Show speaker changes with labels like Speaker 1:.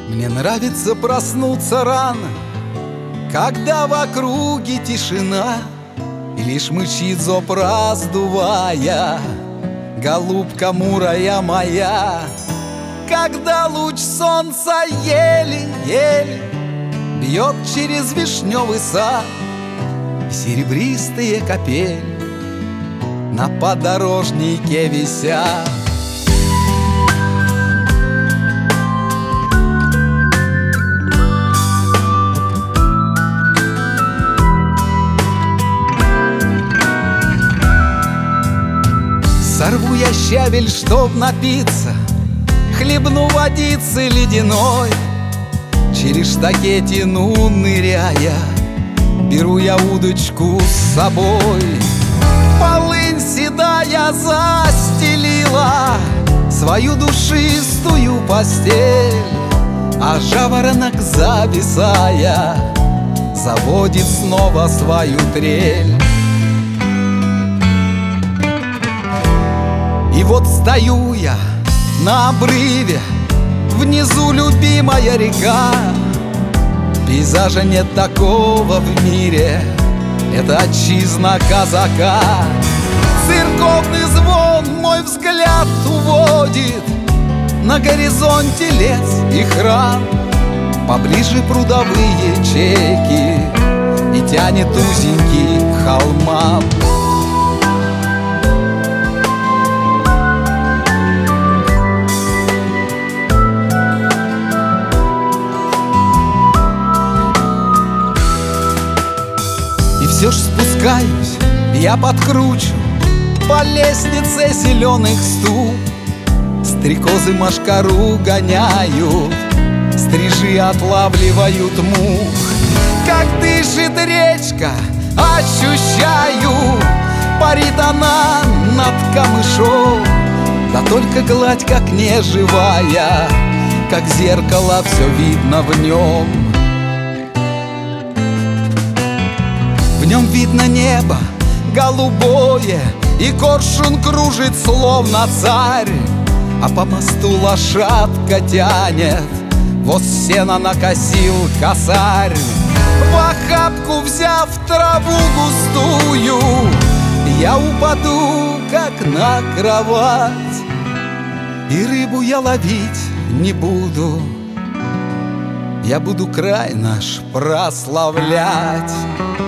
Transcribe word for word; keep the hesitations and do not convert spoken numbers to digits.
Speaker 1: Мне нравится проснуться рано, когда в округе тишина, и лишь мычит зоб, раздувая голубка мурая моя. Когда луч солнца еле-еле бьет через вишневый сад, и серебристые капели на подорожнике висят. Сорву я щавель, чтоб напиться, хлебну водицы ледяной, через штакетину ныряя, беру я удочку с собой. Полынь седая застелила свою душистую постель, а жаворонок, зависая, заводит снова свою трель. И вот стою я на обрыве, внизу любимая река. Пейзажа нет такого в мире, это отчизна казака. Церковный звон мой взгляд уводит, на горизонте лес и храм, поближе прудовые чеки, и тянет узенький к холмам. Все ж спускаюсь, я подкручу по лестнице зеленых ступ. Стрекозы мошкару гоняют, стрижи отлавливают мух. Как дышит речка, ощущаю, парит она над камышом. Да только гладь как неживая, как зеркало все видно в нем. В нем видно небо голубое, и коршун кружит, словно царь, а по мосту лошадка тянет, воз сена накосил косарь. В охапку взяв траву густую, я упаду, как на кровать, и рыбу я ловить не буду, я буду край наш прославлять.